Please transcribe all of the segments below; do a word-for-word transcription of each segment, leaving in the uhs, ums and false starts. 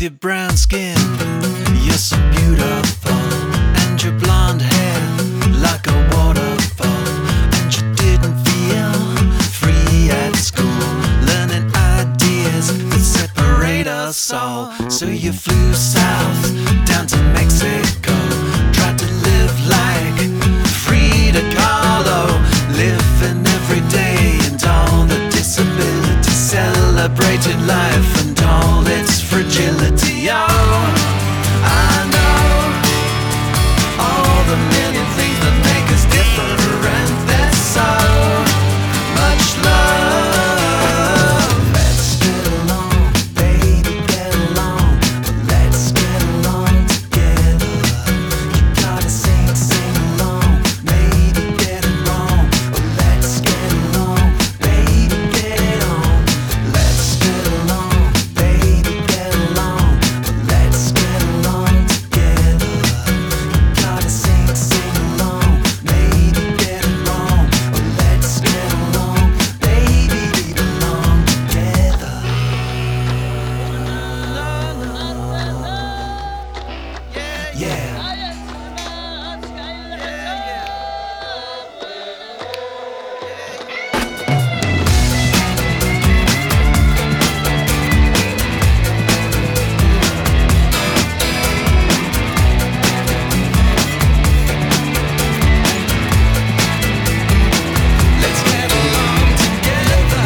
your brown skin, you're so beautiful, and your blonde hair like a waterfall. And you didn't feel free at school, learning ideas that separate us all. So you flew south down to Mexico, tried to live like Frida Kahlo, living every day and all the disability, celebrated life and all its fragility. Oh, I know all the million things that make us different. There's so much love. Let's get along, baby, get along. Let's get along together. You gotta sing, sing along, maybe get it wrong. Let's get along, baby, get it on. Let's get along, baby, get along. Let's get along together. You gotta sing, sing along, maybe get it wrong. Let's get along, baby, we belong together. Yeah. Let's get along together.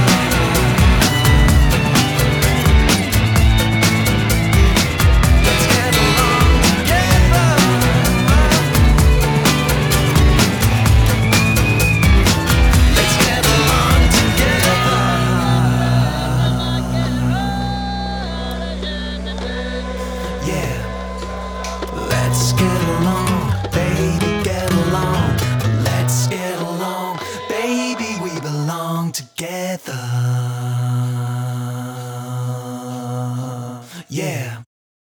Let's get along together. Let's get along together. Yeah. Let's get along, baby, get along. Let's get along, baby, we belong together. Yeah.